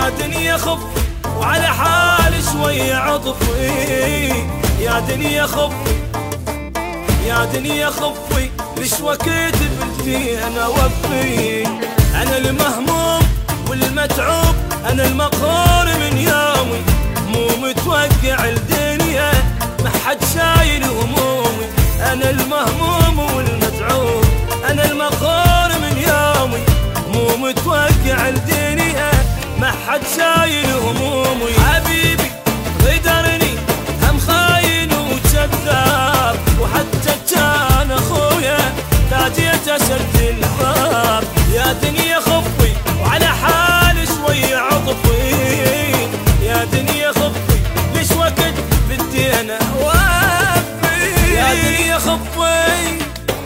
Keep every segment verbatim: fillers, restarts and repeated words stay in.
يا دنيا خفي وعلى حالي شوية عطفي، يا دنيا خفي يا دنيا خفي، ليش وقت بدي انا وفي؟ انا المهموم والمتعوب، انا المقهور من يومي، مو متوقع الدنيا ما حد شايل همومي. انا المهموم والمتعوب، انا المقهور من يومي، مو متوقع الدنيا ما حد شايل همومي. حبيبي غدرني هم خاين وكذاب، وحتى كان اخويا تاجيت اشد الباب. يا دنيا خفي وعلى حالي شوية عطفي، يا دنيا خفي ليش وقت بدي انا اوفي؟ يا دنيا خفي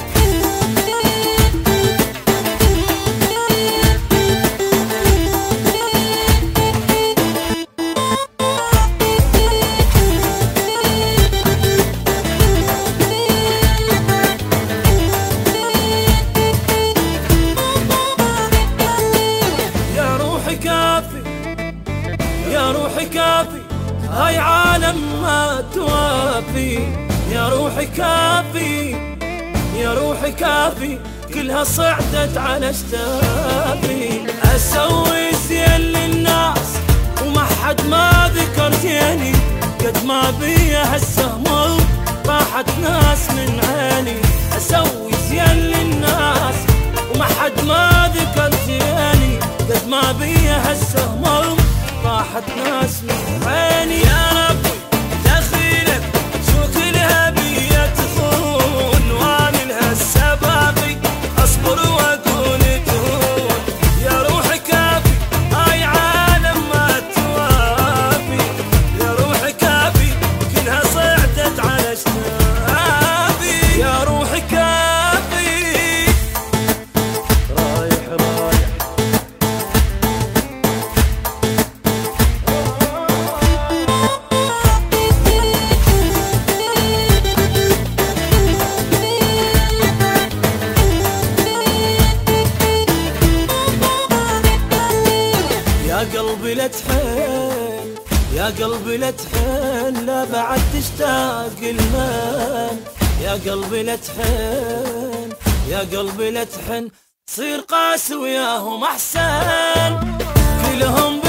يا روحي كافي، هاي عالم ما توافي. يا روحي كافي يا روحي كافي، كلها صعدت على اشتافي. اسوي زين للناس وما حد ما ذكر زيني، قد ما بيا هالسهم طاحت ناس من عيني. اسوي زين للناس وما حد ما ذكر زيني، قد ما بيا هالسهم طاحت ناس من عيني. يا ربي دخيلك شو كلها بيا تخون، وانا لها السباقي اصبر واكون تهون. يا روحي كافي هاي عالم ما توافي، يا روحي كافي كلها صعدت على اشتافي. يا روحي كافي رايح رايح يا قلبي لا تحن، يا قلبي لا تحن، لا بعد تشتاق المن. يا قلبي لا تحن، يا قلبي لا تحن، صير قاسي وياهم احسن. كلهم